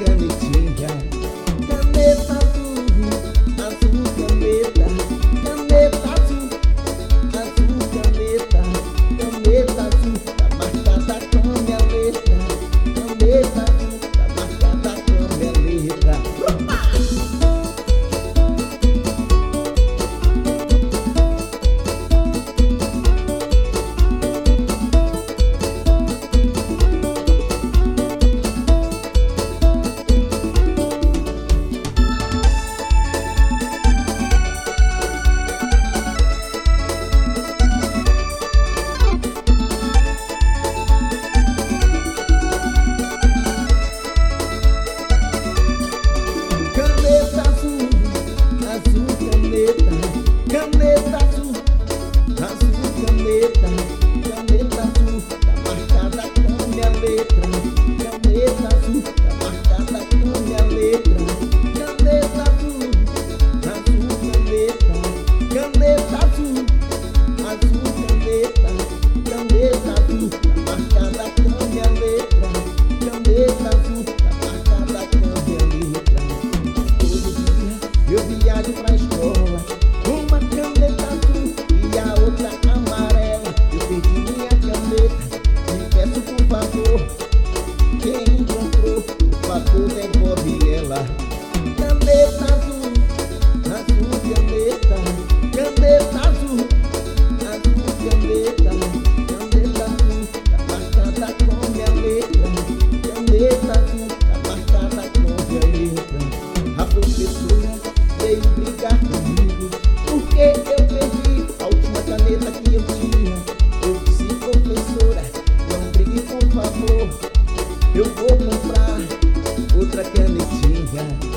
canetinha. Caneta azul, azul caneta. Caneta azul, azul caneta. Caneta azul, tá marcada com minha letra. Caneta azul, tá marcada com minha letra. Caneta azul, azul caneta. Caneta azul, azul caneta. Caneta azul, tá marcada com minha letra. Caneta azul, tá marcada com minha letra. Caneta azul, azul caneta. Caneta azul, azul caneta. Caneta azul, tá marcada com minha letra. Caneta azul, tá marcada com minha letra. Todo dia eu viajo pra escola, uma caneta azul e a outra amarela. Eu perdi minha caneta, me peço por favor, quem encontrou, por favor devolve ela. Caneta azul, azul caneta. Caneta azul, azul caneta. Caneta azul, tá marcada com minha letra. Caneta azul, tá marcada com minha letra. A professora veio brigar comigo porque eu perdi a última caneta que eu tinha. Eu disse, professora, não brigue por favor, eu vou comprar outra canetinha.